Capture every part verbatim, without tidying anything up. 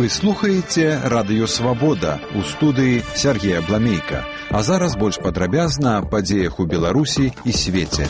Вы слухаеце Радыё Свабода, у студыі Сергея Бламейка. А зараз больш падрабязна аб падзеях у Беларусі і свеце.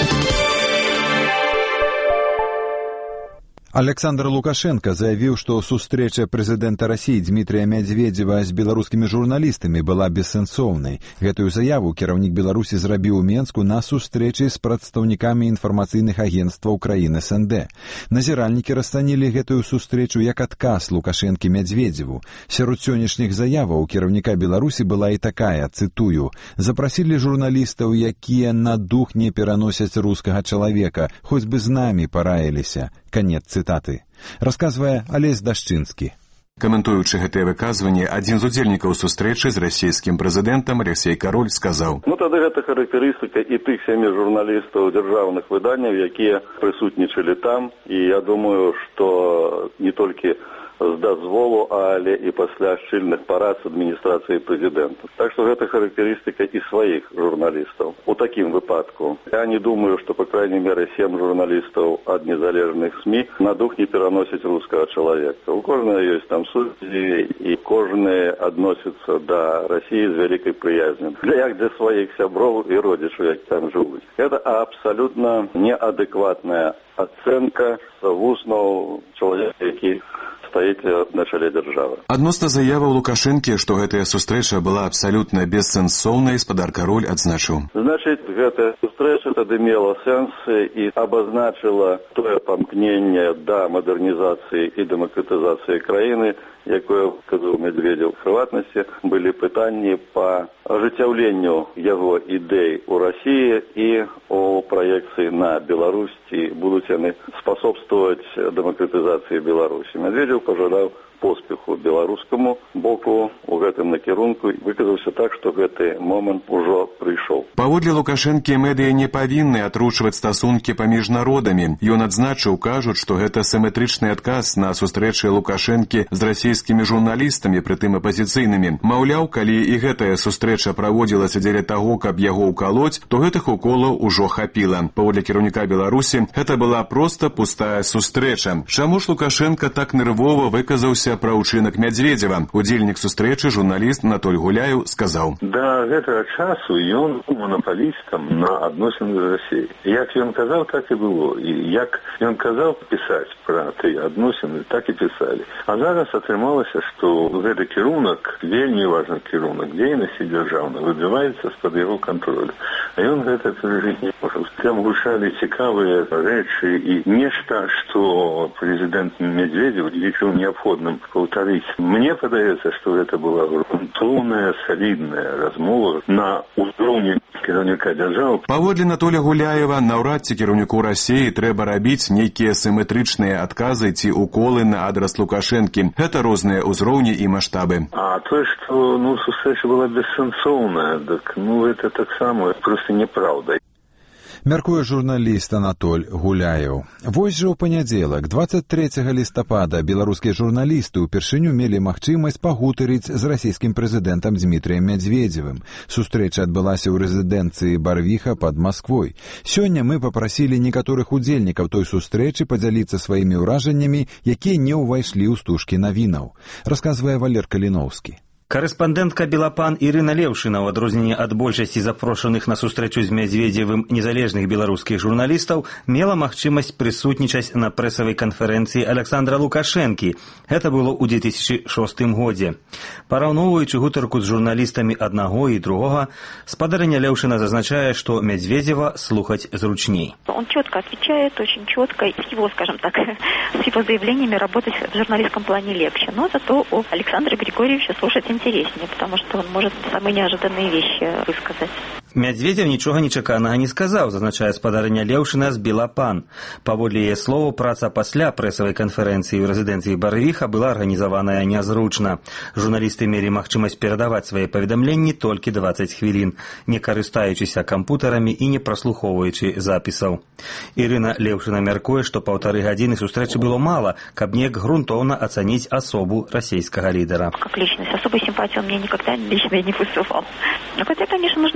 Александр Лукашенко заявіў, што сустрэча прэзідэнта Расіі Дмітрия Медведева з беларускімі журналістамі была бессэнсоўнай. Гэтую заяву кіраўнік Беларусі зрабіў у Менску на сустрэчы з прадстаўнікамі інфармацыйных агенцтваў краін эс эн дэ. Назіральнікі расцанілі гэтую сустрэчу як адказ Лукашэнкі Медведеву. Сярод сённяшніх заяваў кіраўніка Беларусі была і такая, цытую: «Запрасілі журналістаў, якія на дух не пераносяць рускага чалавека, хоць бы з намі параіліся». Канец цытаты. Расказвае Алесь Дашчынскі. Каментуючы гэтае выказванне, адзін з удзельнікаў сустрэчы з расійскім прэзідэнтам Алексей Кароль сказаў: Ну тады гэта характарыстыка і тых сямі журналістаў дзяржаўных выданняў, якія прысутнічалі там, і я думаю, што не толькі з дазволу, але і пасля шчыльных парад з адміністрацыяй прэзідэнта. Так што гэта характарыстыка і сваіх журналістаў. У такім выпадку я не думаю, што, па крайней меры, сем журналістаў ад незалежных СМІ на дух не пераносяць рускага чалавека. У кожнага ёсць там суддзі, і кожны адносіцца да Расіі з вялікай прыязню. Для як для сваіх сяброў і родзічаў, які там жывуць. Гэта абсалютна неадэкватная ацэнка вуснаў чалавека, які стаіць на чале дзяржавы. Адносна заяваў Лукашэнкі, што гэтая сустрэча была абсалютна бессэнсоўнай, спадар Кароль адзначыў: Значыць, гэтая сустрэча тады мела сэнс і абазначыла тое памкненне да мадэрнізацыі і дэмакратызацыі краіны, якое казаў Медведев. В прыватнасці былі пытанні па ажыццяўленню яго ідэй у Расіі і у праекцыі на Беларусь, ці будуць яны спасобствоваць дэмакратызацыі Беларусі. Медведев пожадаў поспеху беларускаму боку у гэтым накірунку, выказаўся так, што гэты момант ужо прыйшоў. Паводле Лукашэнкі, медыя не павінны атручваць стасункі паміж народамі. Ён адзначыў, кажуць, што гэта сіметрычны адказ на сустрэчы Лукашэнкі з расійскімі журналістамі, прытым апазіцыйнымі. Маўляў, калі і гэтая сустрэча праводзілася дзеля таго, каб яго ўкалоць, то гэтых уколаў ужо хапіла. Паводле кіраўніка Беларусі, гэта была проста пустая сустрэча. Чаму ж Лукашенко так нервова выказаўся пра ўчынак Медведева? Удзельнік сустрэчы, журналіст Анатоль Гуляеў, сказаў: Да гэтага часу ён манапалістам на адносіны з Расіяй. Як ён казаў, так і было. І як ён казаў пісаць пра тыя адносіны, так і пісалі. А зараз атрымалася, што гэты кірунак, вельмі важны кірунак дзейнасці дзяржаўнай, выбіваецца з-пад яго кантролю. А ён гэта перажыць не можа. Там гучалі цікавыя рэчы і нешта, што прэзідэнт Медведев лічыў неабходным паўтарыць. Мне падаецца, што гэта была грунтоўная, салідная размова на ўзроўні кіраўніка дзяржавы. Паводле Анатоля Гуляева, наўрад ці кіраўніку Расіі трэба рабіць нейкія сіметрычныя адказы ці уколы на адрас Лукашэнкі. Гэта розныя ўзроўні і маштабы. А тое, што ну, сустрэча была бессэнсоўная, так ну гэта таксама проста няпраўда. Мяркуе журналіст Анатоль Гуляеў. Вось жа ў панядзелак, дваццаць трэцяга лістапада, беларускія журналісты ўпершыню мелі магчымасць пагутарыць з расійскім прэзідэнтам Дмітрыем Медведевым. Сустрэча адбылася ў рэзідэнцыі Барвіха пад Масквой. Сёння мы папрасілі некаторых удзельнікаў той сустрэчы падзяліцца сваімі ўражаннямі, якія не ўвайшлі ў стужкі навінаў. Расказвае Валер Каліноўскі. Карэспандэнтка «Белапан» Ірына Леўшына, у адрозненне ад большасці запрошаных на сустрэчу з Медведзевым незалежных беларускіх журналістаў, мела магчымасць прысутнічаць на прэсавай канферэнцыі Александра Лукашэнкі. Гэта было ў две тысячы шостым годзе. Параўноўваючы гутарку з журналістамі аднаго і другога, спадарыня Леўшына зазначае, што Медведзева слухаць зручней. Он четко отвечает, очень четко. С его, скажем так, с его заявлениями работать в журналистском плане легче. Но зато у Александра Григорьевича слушать интереснее, потому что он может самые неожиданные вещи высказать. Медведев нічога нечаканага не сказаў, зазначае спадарыня Леўшына з «Белапан». Паводле яе словаў, праца пасля прэсавай канферэнцыі ў рэзідэнцыі Барвіха была арганізаваная нязручна. Журналісты мелі магчымасць перадаваць свае паведамленні толькі дваццаць хвілін, не карыстаючыся кампутарамі і не праслухоўваючы запісаў. Ірына Леўшына мяркуе, што паўтары гадзіны сустрэчы было мала, каб неяк грунтоўна ацаніць асобу расійскага лідара. Как личность, особой симпатии он мне никогда лично не вызывал. Но хотя, конечно, нужно отдать должное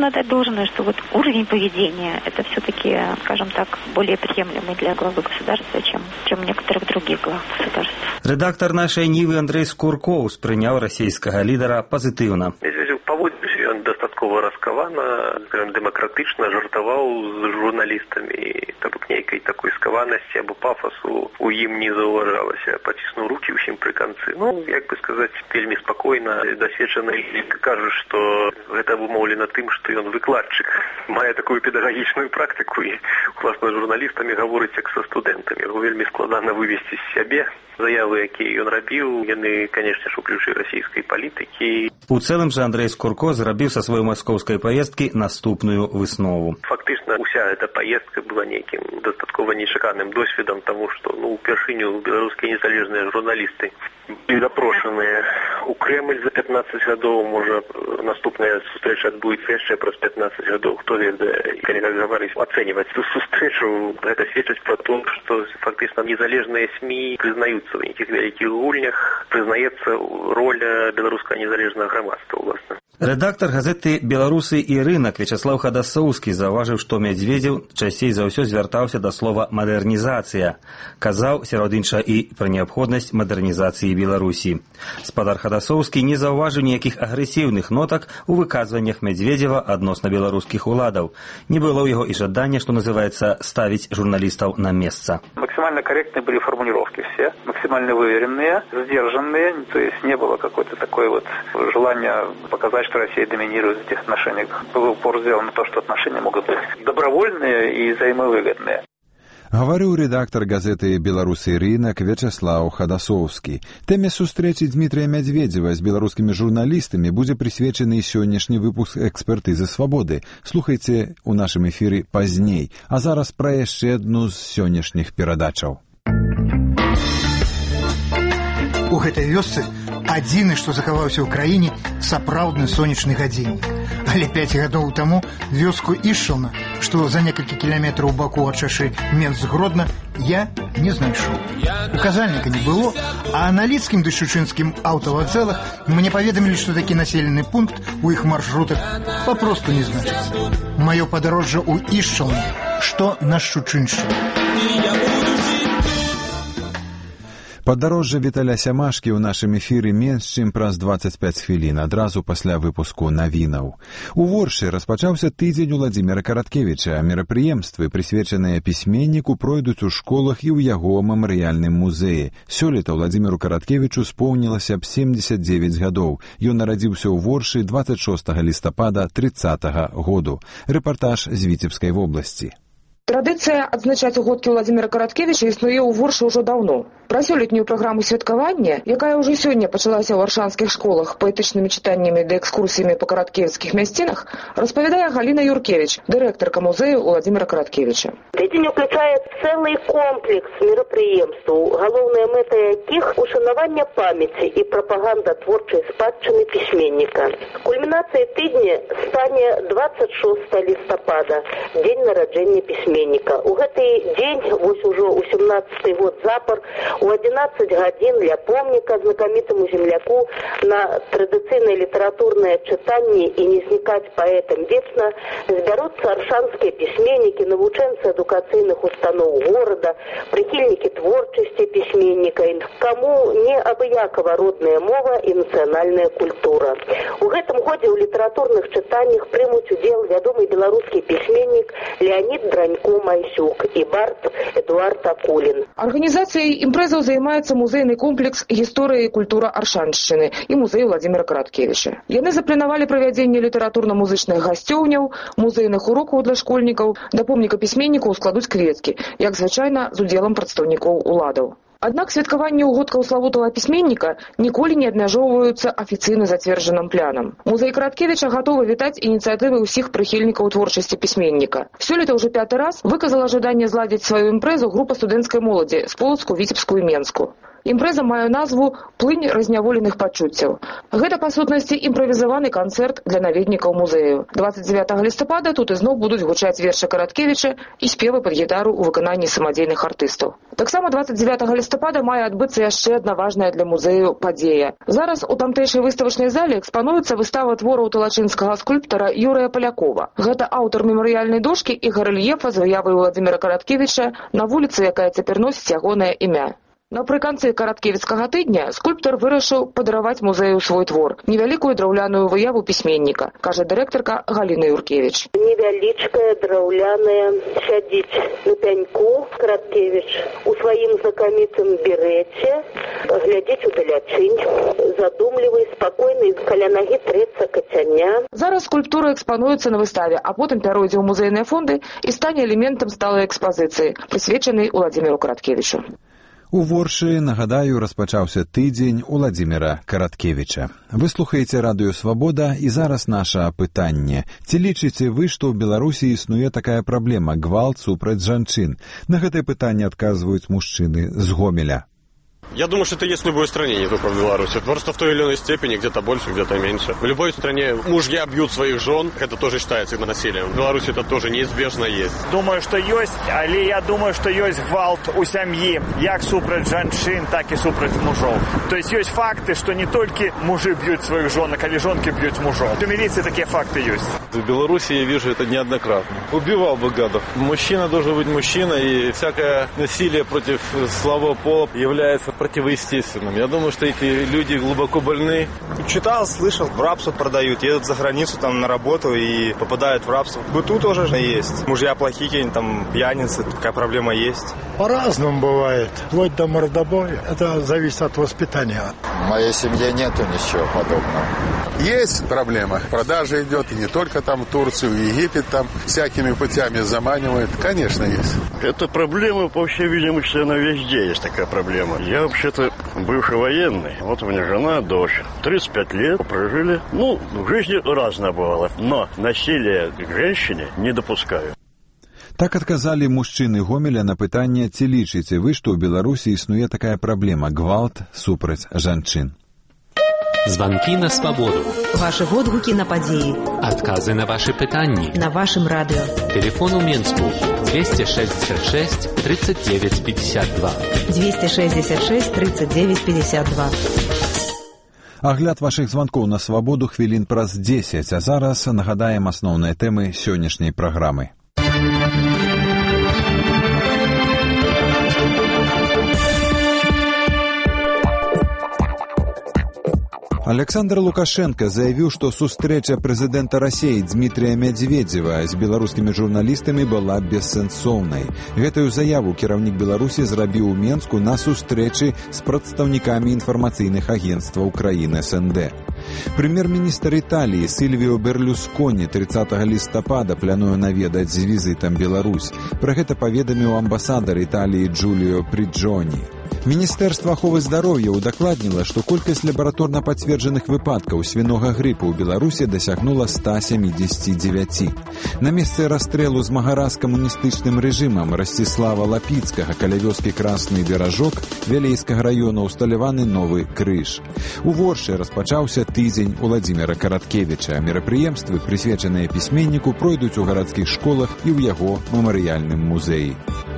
обнаружено, что вот уровень поведения это все-таки, скажем так, более приемлемый для главы государства, чем, чем некоторых других глав государств. Редактор нашей Нивы Андрей Скурко успрынял российского лидера позитивно. Дастаткова раскавана, скажем, демократычна жартаваў з журналістамі, то бок нейкай такой скаванасці або пафасу у ім не заўважалася. Паціснуў рукі ўсім пры канцы. Ну, як бы сказаць, вельмі спакойна. Дасведчаны кажуць, што гэта абумоўлена тым, што ён выкладчык. Мае такую педагагічную практыку і, власна, журналістамі гаворыць як са студэнтамі. Яго вельмі складана вывесці з сябе. Заявы, якія ён рабіў, яны, канешне ж, у ключы расійскай палітыкі. У цэлым жа Андрей Скурко зрабіў са сваёй маскоўскай паездкі наступную выснову. Фактычна, уся эта паездка была нейкім дастаткова нечаканым досведам, таму што, ну, упершыню беларускія незалежныя журналісты былі запрошаныя у Крэмль за пятнаццаць гадоў, можа, наступная сустрэча адбудзецца яшчэ праз пятнаццаць гадоў, хто ведае, калі так гаварыць, ацэньваць ту сустрэчу, гэта сведчыць пра то, што фактычна незалежныя СМІ прызнаюцца ў нейкіх вялікіх гульнях, прызнаецца роля беларускага незалежнага грамадства, уласна. Рэдактар газеты «Беларусы і рынак» Вячаслаў Хадасоўскі заўважыў, што Мядзведзеў часцей за ўсё звяртаўся да слова «мадэрнізацыя». Казаў, сярод іншага, і пра неабходнасць мадэрнізацыі Беларусі. Спадар Хадасоўскі не заўважыў ніякіх агрэсіўных нотак у выказваннях Мядзведзева адносна беларускіх уладаў. Не было ў яго і жадання, што называецца, ставіць журналістаў на месца. Максимально корректные были формулировки все, максимально выверенные, сдержанные, то есть не было какой-то такой вот желания показать, что Россия доминирует в этих отношениях. Был упор сделан на то, что отношения могут быть добровольные и взаимовыгодные. Гаварыў рэдактар газеты «Беларусы і рынак» Вячаслаў Хадасоўскі. Тэме сустрэчы Дмітрыя Мядзведзева з беларускімі журналістамі будзе прысвечаны сённяшні выпуск «Экспертызы свабоды». Слухайце ў нашым эфіры пазней. А зараз пра яшчэ адну з сённяшніх перадачаў. У гэтай вёсцы адзіны, што захаваўся ў краіне, сапраўдны сонечны гадзіннік. Але пяць гадоў таму вёску Ішчална, што за некалькі кіламетраў у баку ад шашы Менск-Гродна, я не знайшоў. Указальніка не было, а на Лідскім ды Шчучынскім аўтавакзалах мне паведамілі, што такі населены пункт у іх маршрутах папросту не значыцца. Маё падарожжа ў Ішчалну, што на Шчучыншчыне. Падарожжа Віталя Сямашкі ў нашым эфіры менш чым праз дваццаць пяць хвілін, адразу пасля выпуску навінаў. У Воршы распачаўся тыдзень Уладзіміра Караткевіча. Мерапрыемствы, прысвечаныя пісьменніку, пройдуць у школах і ў яго мемарыяльным музеі. Сёлета Уладзіміру Караткевічу споўнілася б семдзесят дзевяць гадоў. Ён нарадзіўся ў Воршы дваццаць шостага лістапада трыццатага году. Рэпартаж з Віцебскай вобласці. Традыцыя адзначаць угодкі Уладзіміра Караткевіча існуе ў Воршы ўжо даўно. Пра сёлетнюю праграму святкавання, якая ўжо сёння пачалася ў варшанскіх школах паэтычнымі чытаннямі ды экскурсіямі па караткевіцкіх мясцінах, распавядае Галіна Юркевіч, дырэктарка музею Уладзіміра Караткевіча. Тыдзень уключае цэлы комплекс мерапрыемстваў, галоўная мэта якіх – ушанаванне памяці і прапаганда творчай спадчыны пісьменніка. Кульмінацыяй тыдня стане дваццаць шостага лістапада, дзень нараджэння пісьменніка. У гэты дзень, вось ужо ў сямнаццаты год запар, у адзінаццаць гадзін ля помніка знакамітаму земляку на традыцыйнае літаратурнае чытанне і не знікаць паэтам вечна збяруцца аршанскія пісьменнікі, навучэнцы адукацыйных устаноў горада, прыхільнікі творчасці пісьменніка, каму не абыякава родная мова і нацыянальная культура. У гэтым годзе ў літаратурных чытаннях прымуць удзел вядомы беларускі пісьменнік Леонид Дранько-Майсюк і бард Эдуард Акулін. Арганізацыяй імпрэзаў займаецца музейны комплекс «Гісторыя і культура Аршаншчыны» і музей Уладзіміра Караткевіча. Яны запланавалі правядзенне літаратурна-музычных гасцёўняў, музейных урокаў для школьнікаў, да помніка пісьменнікаў складуць кветкі, як звычайна з удзелам прадстаўнікоў уладаў. Аднак святкаванне угодкаў славутага пісьменніка ніколі не абмяжоўваюцца афіцыйна зацверджаным планам. Музей Караткевіча гатовы вітаць ініцыятывы ўсіх прыхільнікаў творчасці пісьменніка. Сёлета ўжо пяты раз выказала жаданне зладзіць сваю імпрэзу група студэнцкай моладзі з Полацку, Віцебску і Менску. Імпрэза мае назву «Плынь разняволеных пачуццяў». Гэта, па сутнасці, імправізаваны канцэрт для наведнікаў музею. дваццаць дзевятага лістапада тут ізноў будуць гучаць вершы Караткевіча і спевы пад гітару ў выкананні самадзейных артыстаў. Таксама дваццаць дзевятага лістапада мае адбыцца яшчэ адна важная для музею падзея. Зараз у тамтэйшай выставачнай зале экспануецца выстава твораў талачынскага скульптара Юрыя Палякова. Гэта аўтар мемарыяльнай дошкі і гарэльефа з выявай Уладзіміра Караткевіча на вуліцы, якая цяпер носіць ягонае імя. Напрыканцы караткевіцкага тыдня скульптар вырашыў падараваць музею свой твор, невялікую драўляную выяву пісьменніка, кажа дырэктарка Галіна Юркевіч. Невялічкая драўляная сядзіць на пяньку Караткевіч у сваім знакамітым берэце, глядзіць удалячынь, задумлівы, спакойны, каля нагі трэцца кацяня. Зараз скульптура экспануецца на выставе, а потым пяройдзе ў музейныя фонды і стане элементам сталай экспазіцыі, прысвечанай Уладзіміру Караткевічу. У Воршы, нагадаю, распачаўся тыдзень Уладзіміра Караткевіча. Вы слухаеце радыё «Свабода» і зараз наша пытанне. Ці лічыце вы, што ў Беларусі існуе такая праблема – гвалт супраць жанчын? На гэтае пытанне адказваюць мужчыны з Гомеля. Я думаю, что это есть в любой стране, не только в Беларуси. Просто в той или иной степени, где-то больше, где-то меньше. В любой стране мужья бьют своих жен, это тоже считается насилием. В Беларуси это тоже неизбежно есть. Думаю, что есть, але я думаю, что есть гвалт у семьи, як супраць жанчын, так и супраць мужов. То есть есть факты, что не только мужи бьют своих жен, а женки бьют мужов. В милиции такие факты есть. В Беларуси я вижу это неоднократно. Убивал бы гадов. Мужчина должен быть мужчина, и всякое насилие против слабого пола является противоестественным. Я думаю, что эти люди глубоко больны. Читал, слышал, в рабство продают, едут за границу там на работу и попадают в рабство. В быту тоже есть. Мужья плохие, там пьяницы, такая проблема есть. По-разному бывает, вплоть до мордобоя. Это зависит от воспитания. В моей семье нету ничего подобного. Есть проблема. Продажа идет и не только там в Турцию, в Египет там всякими путями заманивает. Конечно, есть. Эта проблема, по всей видимости, она везде есть такая проблема. Я вообще-то бывший военный. Вот у меня жена, дочь. тридцать пять лет прожили. Ну, в жизни разное бывало. Но насилие к женщине не допускаю. Так адказалі мужчыны Гомеля на пытанне, ці лічыце вы, што ў Беларусі існуе такая праблема – гвалт супраць жанчын. Звонки на свободу. Ваши водгуки на подеи. Отказы на ваши пытанни. На вашем радио. Телефон у Менску двести шестьдесят шесть тридцать девять пятьдесят два. двести шестьдесят шесть тридцать девять пятьдесят два. Агляд вашых звонкоў на свабоду хвілін праз дзесяць, а зараз нагадаем асноўныя тэмы сённяшняй праграмы. Александр Лукашенко заявіў, што сустрэча прэзідэнта Расіі Дмітрія Мядзведзева з беларускімі журналістамі была бессэнсоўнай. Гэтую заяву кіраўнік Беларусі зрабіў у Менску на сустрэчы з прадстаўнікамі інфармацыйных агенцтваў краін эс эн дэ. Прэм'ер-міністр Італіі Сільвіо Берлюсконі трыццатага лістапада плануе наведаць з візітам Беларусь. Пра гэта паведаміў амбасадар Італіі Джуліо Пріджоні. Міністэрства аховы здароўя удакладніла, што колькасць лабараторна пацверджаных выпадкаў свінога грыпу ў Беларусі дасягнула ста сямідзесяці дзевяці. На месцы расстрэлу змагара з камуністычным рэжымам Расціслава Лапіцкага каля вёскі Красны Беражок Вялейскага раёна ўсталяваны новы крыж. У Воршы распачаўся тыдзень Уладзіміра Караткевіча. Мерапрыемствы, прысвечаныя пісьменніку, пройдуць у гарадскіх школах і ў яго мемарыяльным музеі.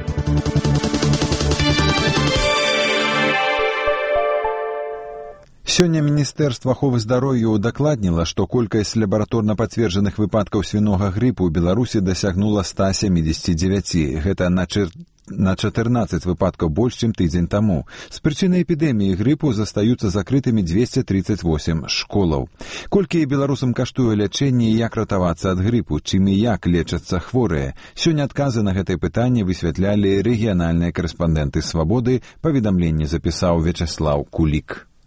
Сёння Міністэрства аховы здароўя удакладніла, што колькасць лабараторна пацверджаных выпадкаў свінога грыпу ў Беларусі дасягнула ста сямідзесяці дзевяці. Гэта на чыр... на чатырнаццаць выпадкаў больш, чым тыдзень таму. З прычыны эпідэміі грыпу застаюцца закрытымі дзвесце трыццаць восем школаў. Колькі беларусам каштуе лячэнне і як ратавацца ад грыпу, чым і як лечацца хворыя? Сёння адказы на гэтае пытанне высвятлялі рэгіянальныя карэспандэнты «Свабоды», паведамленне запісаў Вячаслаў Кулік.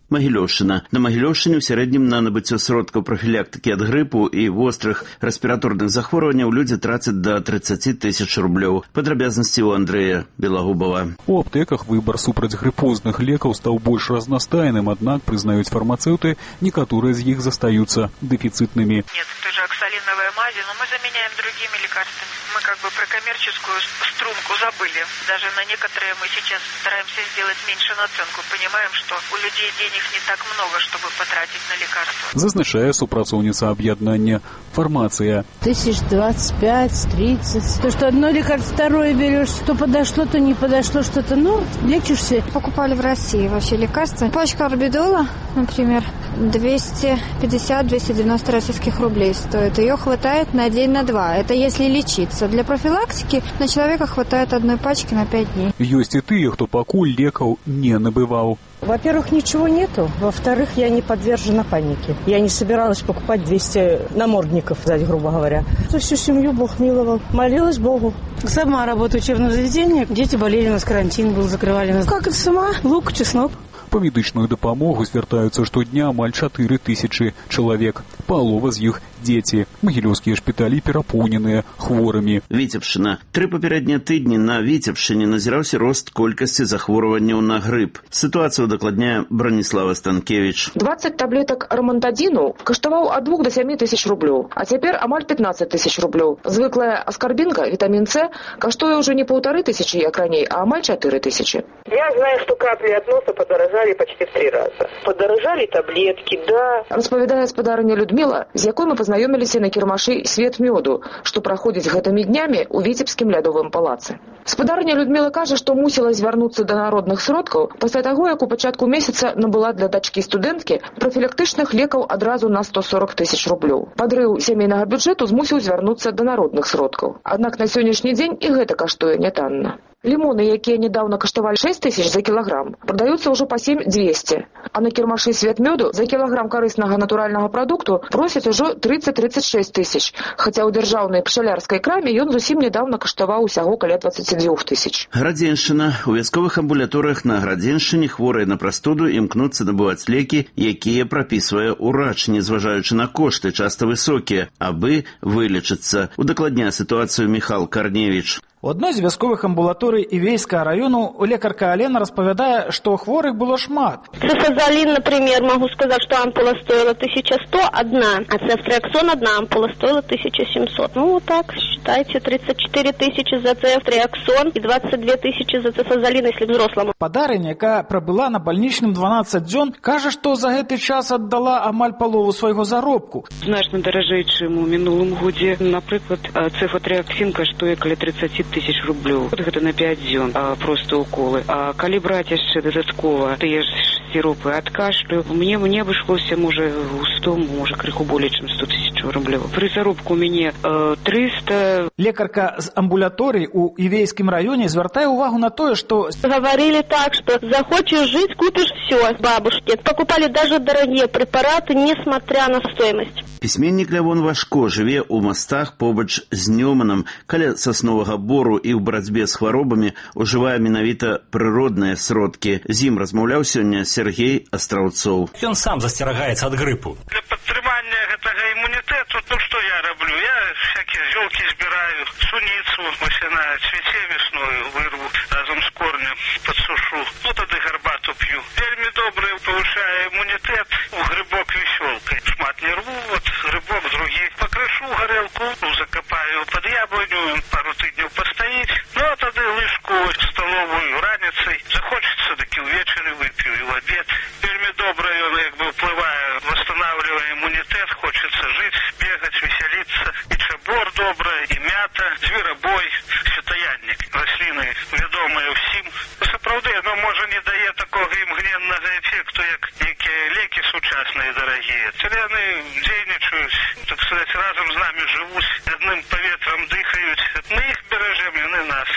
Магілёўшчына. На Магілёўшчыне ў сярэднім на набыццё сродкаў прафілактыкі ад грыпу і вострых рэспіраторных захворванняў людзі трацяць да тридцати тысяч рублёў. Падрабязнасці ў Андрэя Белагубова. У аптэках выбар супрацьгрыпозных лекаў стаў больш разнастайным, аднак, прызнаюць фармацэўты, некаторыя з іх застаюцца дэфіцытнымі. Нет, той же оксалиновая мази, но мы заменяем другими лекарствами. Мы как бы про коммерческую струнку забыли. Даже на некоторые мы сейчас стараемся сделать меньше наценку. Понимаем, что у людей денег не так много, чтобы потратить на лекарства. Зазначае супрацоўніца аб'яднання «Фармация». Тысяч двадцать пять, тридцать. То, что одно лекарство, второе берешь, то подошло, то не подошло что-то. Ну, лечишься. Покупали в России вообще лекарства. Пачка орбидола, например, двести пятьдесят - двести девяносто российских рублей стоит. Ее хватает на день, на два. Это если лечиться. Для профилактики на человека хватает одной пачки на пять дней. Есть и тыя, кто пакуль лекаў не набываў. Во-первых, ничего нету. Во-вторых, я не подвержена панике. Я не собиралась покупать двести намордников, грубо говоря. За всю семью Бог миловал. Молилась Богу. Сама работаю в учебном заведении. Дети болели, у нас карантин был, закрывали нас. Как это сама? Лук, чеснок. Па медычную дапамогу звяртаюцца штодня амаль чатыры тысячы чалавек. Палова з іх дзеці. Магілёўскія шпіталі перапоўненыя хворымі. Віцебшчына. Тры папярэднія тыдні на Віцебшчыне назіраўся рост колькасці захворванняў на грып. Сітуацыю дакладняе Браніслава Станкевич. двадцать таблеток романтадзіну каштаваў ад двух до семи тысяч рублёў, а цяпер амаль пятнадцать тысяч рублёў. Звыклая аскарбінка, вітамін С, каштуе ўжо не паўтары тысячы, як раней, а амаль чатыры тысячи. Я знаю, что капли от носа подорожали почти в три раза. Подорожали таблетки, да. Распавядае гаспадарыня Людмила, з якой мы пазнаёміліся на кірмашы «Свет мёду», што праходзіць гэтымі днямі ў Віцебскім лядовым палацы. Гаспадарыня Людмила кажа, што мусіла звярнуцца да народных сродкаў пасля таго, як у пачатку месяца набыла для дачкі студэнткі прафілактычных лекаў адразу на сто сорок тысяч рублёў. Падрыў сямейнага бюджэту змусіў звярнуцца да народных сродкаў. Аднак на сённяшні дзень і гэта каштуе нятанна. Лимоны, якія недавно каштавалі шесть тысяч за кілаграм, продаюцца ўжо па семь двести, а на кірмашы «Свет мёду» за кілаграм карыснага натуральнага прадукту просяць ужо тридцать - тридцать шесть тысяч, хаця ў дзяржаўнай пчалярскай краме ён зусім недавно каштаваў усяго каля двадцать две тысячи. Градзеншчына. У вясковых амбулаторыях на Градзеншчыне хворыя на прастуду імкнуцца набываць лекі, якія прапісвае ўрач, незважаючы на кошты, часта высокія, абы вылечыцца. Удакладняе сітуацыю Міхал Карневіч. У одной з вясковых амбулаторый Івейскага району лекарка Алена распавядае, што хворых было шмат. Цефазолин, например, могу сказать, что ампула стоила тысяча сто одна, а цефтриаксон одна ампула стоила тысяча семьсот. Ну, вот так, считайте, тридцать четыре тысячи за цефтриаксон и двадцать две тысячи за цефазолин, если взрослому. Падарыня, якая прабыла на бальнічным дванаццаць дзён, кажа, што за гэты час аддала амаль палову свайго заробку. Значна даражэй, чым у мінулым годзе. Напрыклад, цефатріаксін каштуе каля тридцать тысяч рублёў. Вот гэта на пять дзён, а просто уколы. А калі браць яшчэ дадаткова тыя ж сиропы ад кашлю, мне мне абышлося, можа, у сто, можа, крыху болей, чым сто тысяч рублёў. Пры заробку у мяне э, триста. Лекарка з амбулаторыі у Івейскім раёне звяртае ўвагу на тое, што говорили так, что захочешь жить, купишь все. Бабушки покупали даже дорогие препараты, несмотря на стоимость. Пісьменнік Лявон Вашко жыве ў мастах побач з Нёманам, каля сасновага бору і ў барацьбе з хваробамі ужывае менавіта прыродныя сродкі. З ім размаўляў сёння Сергей Астраўцоў. Ён сам засцерагаецца ад грыпу. Для падтрымання гэтага імунітэту, ну што я раблю? Я всякие зёлкі збіраю, суніцу, васяна, цвіце весную вырву, разом з корнем падсушу. Ну тады гарбату п'ю. Вельмі добрый, повышае імунітэт, у грибок весёлкай. Шмат не рву, вот грибок другі. Пакрышу гарэлку, ну, закопаю под яблоню, пару тыдняў пастаіць. Ну а тады лыжку столовую раніцай. Захочется, так і ўвечары вып'ю, і ў абед. Вельмі добра ён як бы ўплывае, восстанавливая імунітэт, хочется жить, бегать, веселиться. І чабор добра, і мята, зверобой, святаянник. Расліны вядомыя ўсім. Сапраўды, оно можа не дае такога імгненнага эффекту, як некія лекі сучасныя дарагія. Цэлі яны дзейнічаюць, так сказать, разом з намі жывуць, адным паветрам дыхаюць. Мы іх беражем, яны нас.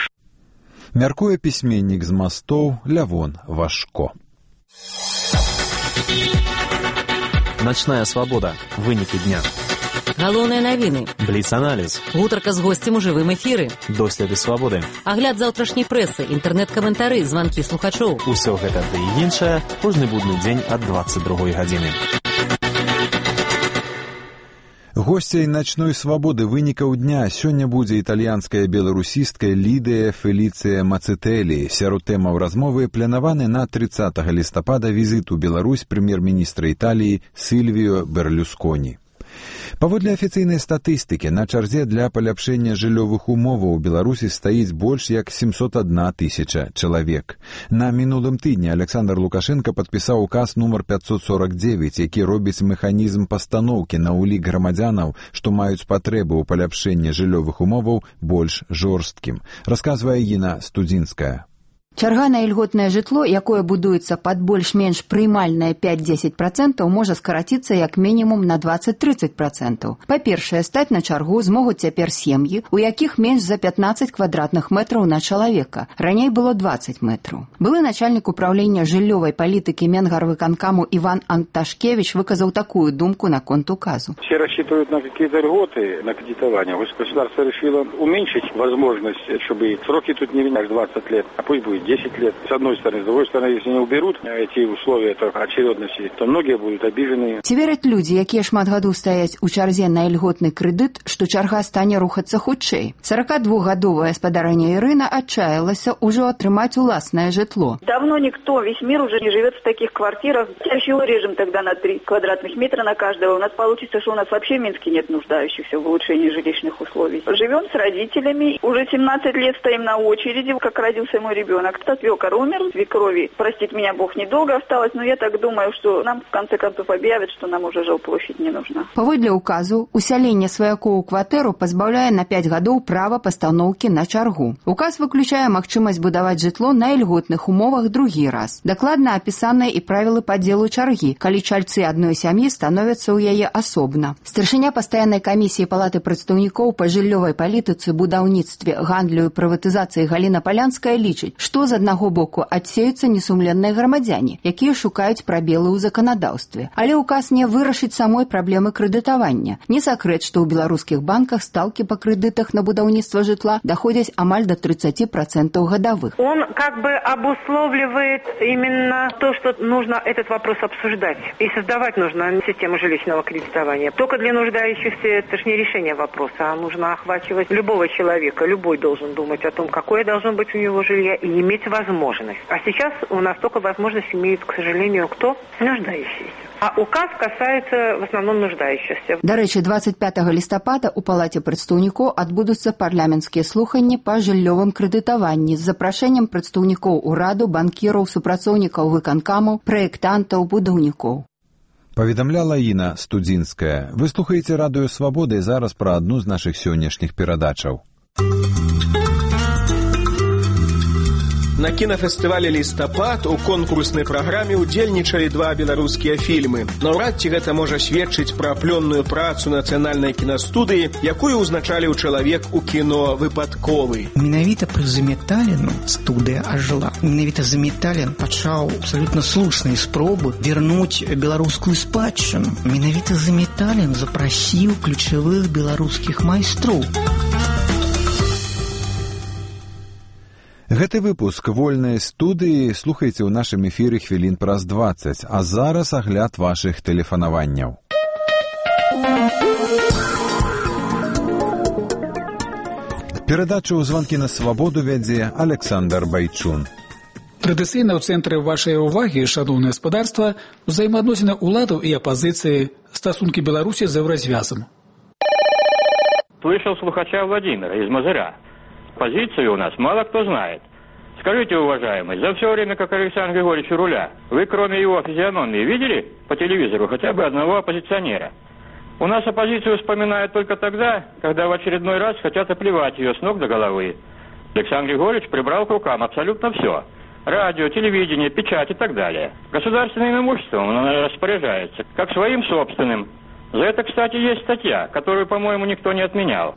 Мяркуе пісьменнік з мастоў Лявон Вашко. Ночная свобода. Выники дня. Галоўныя навіны. Бліц-аналіз. Гутарка з госцем у жывым эфіры. Доследы свабоды. Агляд заўтрашняй прэсы, інтэрнэт-каментары, званкі слухачоў. Усё гэта ды і іншае кожны будны дзень ад дваццаць другой гадзіны. Госцяй начной свабоды вынікаў дня сёння будзе італьянская беларусістка Лідыя Феліцыя Мацэтэлі. Сярод тэмаў размовы планаваны на трыццатага лістапада візіт у Беларусь прэм'ер-міністра Італіі Сільвіо Берлюсконі. Паводле афіцыйнай статыстыкі, на чарзе для паляпшэння жыллёвых умоваў у Беларусі стаіць больш як семьсот одна тысяча чалавек. На мінулым тыдні Александр Лукашенко падпісаў указ нумар пятьсот сорок девять, які робіць механізм пастаноўкі на ўлік грамадзянаў, што маюць патрэбы ў паляпшэнні жыллёвых умоваў, больш жорсткім. Расказвае Іна Студзінская. Чарга на ільготнае жытло, якое будуецца пад больш-менш прыймальнае пяць-дзесяць процентаў, можа скараціцца як мінімум на дваццаць-трыццаць процентаў. Па-першае, стаць на чаргу змогуць цяпер сем'і, у якіх менш за пятнадцаць квадратных метраў на чалавека. Раней было двадцать метраў. Былы начальнік управлення жыллёвай палітыкі Менгарвыканкаму Иван Анташкевич выказаў такую думку наконт указу. Все рассчитывают на какие-то льготы, на кредитование. Государство решило уменьшить возможность, чтобы сроки тут не аж двадцать лет, а пусть будет десять лет. С одной стороны. С другой стороны, если не уберут эти условия очередности, то многие будут обижены. Ці вераць людзі, якія шмат гадоў стаяць у чарзе на ільготны крэдыт, што чарга стане рухацца хутчэй. сорокадвухгадовая гаспадарыня Ірына отчаялася ўжо атрымаць уласнае жытло. Давно никто, весь мир уже не живет в таких квартирах. Чаще урежем тогда на три квадратных метра на каждого. У нас получится, что у нас вообще в Минске нет нуждающихся в улучшении жилищных условий. Живем с родителями. Уже семнадцать лет стоим на очереди, как родился мой ребенок. Свекор умер, свекрови, простит меня Бог, недолго осталось, но я так думаю, что нам в конце концов объявят, что нам уже жилплощадь не нужна. Паводле указу, усяленне сваякоў у кватэру пазбаўляе на пять гадоў права пастаноўкі на чаргу. Указ выключае магчымасць будаваць жытло на ільготных умовах другі раз. Дакладна апісаныя і правілы падзелу чаргі, калі чальцы адной сям'і становяцца ў яе асобна. Старшыня пастаяннай камісіі Палаты прадстаўнікоў па жыллёвай палітыцы, будаўніцтве, гандлю і прыватызацыі Галіна Палянская лічыць, што з аднаго боку адсеюцца несумленныя грамадзяне, якія шукаюць прабелы ў заканадаўстве. Але ўказ не вырашыць самой праблемы крэдытавання. Не сакрэт, што ў беларускіх банках стаўкі па крэдытах на будаўніцтва жытла даходзяць амаль до тридцати процентов годовых. Он как бы обусловливает именно то, что нужно этот вопрос обсуждать. И создавать нужно систему жилищного кредитования. Только для нуждающихся это же не решение вопроса, а нужно охватывать любого человека. Любой должен думать о том, какое должно быть у него жилье, и иметь возможность. А сейчас у нас только возможность имеют, к сожалению, кто? Нуждающиеся. А указ касается в основном нуждающихся. До рэчы, двадцать пятого лістапада у Палаце прадстаўнікоў адбудуцца парламенцкія слуханні па жыллёвым крэдытаванні з запрашэннем прадстаўнікоў ураду, банкіраў, супрацоўнікаў выканкамаў, праектантаў, будаўнікоў. Паведамляла Іна Студзінская. Вы слухаеце радыё Свабоды, зараз пра адну з нашых сённяшніх перадачаў. На кінафестывалі «Лістапад» у конкурснай праграме ўдзельнічалі два беларускія фільмы. Наўрад ці гэта можа сведчыць пра плённую працу нацыянальнай кінастудыі, якую ўзначаліў чалавек у кіно выпадковы. Менавіта пры Заметаліну студыя ажыла. Менавіта Заметалін пачаў абсалютна слушныя спробы вярнуць беларускую спадчыну. Менавіта Заметалін запрасіў ключавых беларускіх майстроў. Гэты выпуск вольнай студыі слухайце ў нашым эфіры хвілін праз дваццаць, а зараз агляд вашых тэлефанаванняў. Перадачу «Званкі на свабоду» вядзе Александр Байчун. Традыцыйна ў цэнтры вашай увагі, шаноўнае гаспадарства, узаемаадносіны ўладаў і апазіцыі, стасункі Беларусі з еўразвязам. Слышал слухача Владимира из Мазыря. Позицию у нас мало кто знает. Скажите, уважаемый, за все время, как Александр Григорьевич у руля, вы кроме его физиономии видели по телевизору хотя бы одного оппозиционера? У нас оппозицию вспоминают только тогда, когда в очередной раз хотят оплевать ее с ног до головы. Александр Григорьевич прибрал к рукам абсолютно все. Радио, телевидение, печать и так далее. Государственным имуществом он распоряжается, как своим собственным. За это, кстати, есть статья, которую, по-моему, никто не отменял.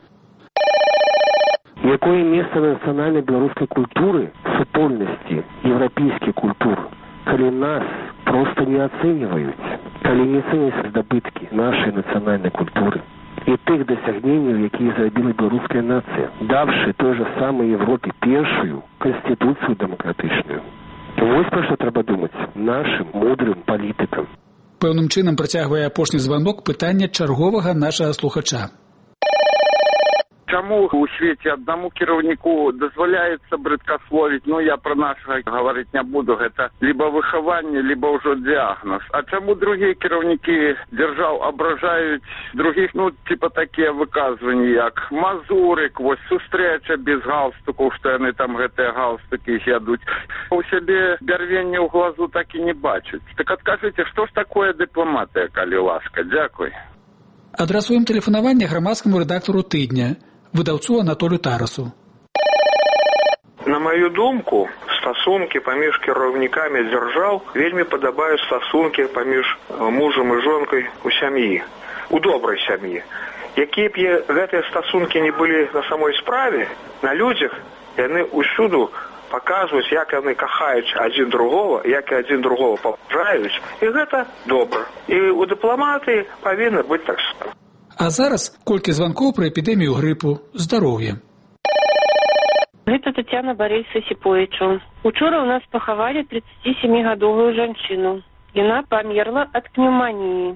Якое место национальной белорусской культуры в супольности европейских культур, коли нас просто не оценивают, коли не оцениваются добытки нашей национальной культуры. і тих досягнень, які зробила беларуская нація, давши той же самой Європі першую конституцію демократичну. Вось про що треба думати нашим мудрим політикам. Пэўным чынам працягвае апошні званок пытання чарговага нашага слухача. Чаму у свеце аднаму кіраўніку дазваляецца брыдкасловіць, ну я пра нашага гаварыць не буду, гэта либо выхаванне, либо ўжо дыягназ. А чаму другія кіраўнікі дзяржаў абражаюць другіх, ну типа такія выказванні, як мазурык, вось сустрэча без галстукаў, што яны там гэтыя галстукі з'ядуць. У сябе бярвенне ў глазу так і не бачаць. Так адкажыце, што ж такое дыпламатыя, калі ласка? Дзякуй. Адрасуем тэлефанаванне грамадскаму рэдактару тыдня, выдаўцу Анатолію Тарасу. На маю думку, стасункі паміж кіраўнікамі дзяржаў вельмі падабаюць стасункі паміж мужам і жонкай у сям'і, у добрай сям'і. Якія б гэтыя стасункі не былі на самой справе, на людзях яны ўсюду паказваюць, як яны кахаюць адзін другого, як і адзін другого паважаюць, і гэта добра. І у дыпламатыі павінна быць так само. А зараз колькі званкоў пра эпідэмію грыпу, здароўя. Гэта Тацяна Барельса Сіпоічу. Учора ў нас пахавалі тридцатисемігадовую жанчыну. Яна памерла ад пнеўманіі.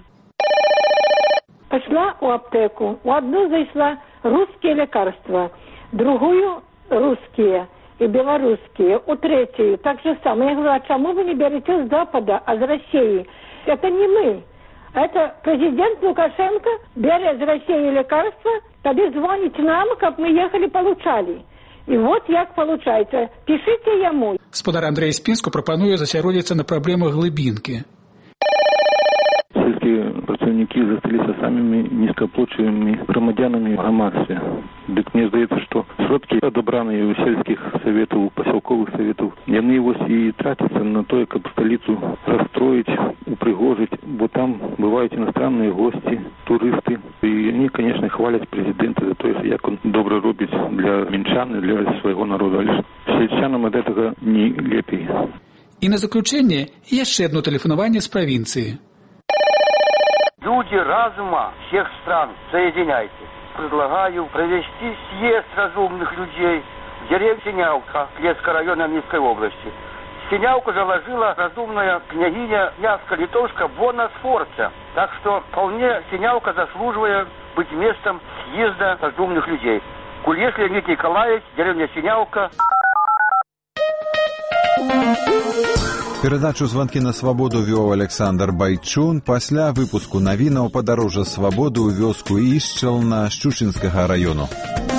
Пошла у аптеку. У одну зайшла русские лекарства, другую русские и белорусские, у третью так же самое. Я говорю, а чему вы не берете с Запада, а с России? Это не мы. Это президент Лукашенко берет из России лекарства, тогда звонит нам, как мы ехали, получали. И вот як получается. Пишите ему. Спадар Андрей Спінску прапануе засяродзіцца на праблемах глыбінкі. Сельские працаўнікі засталіся самими низкооплачиваемыми громадянами в грамадстве. Дык мне здаецца, што сродкі адабраныя у сельскіх советаў, у пасялковых советаў, яны вось і трацяцца на тое, каб сталіцу расстроіць, упрыгожыць, бо там бываюць иностранные гости, туристы. И они, конечно, хвалят президента за то, як он добра робіць для мінчан, для свайго народа. Але сельчанам ад гэтага не лепей. І на заключэнне яшчэ одно тэлефанаванне з правінцыі. Люди разума всех стран, соединяйтесь. Предлагаю провести съезд разумных людей в деревне Синявка, Лесского района Минской области. Синявку заложила разумная княгиня Князько-Литовска Бонна Сфорца. Так что вполне Синявка заслуживает быть местом съезда разумных людей. Кулеш Леонид Николаевич, деревня Синявка. Перадачу «Званкі на свабоду» вёў Александр Байчун пасля выпуску навінаў падарожжа свабоды ў вёску Ішчална Шчучынскага раёну.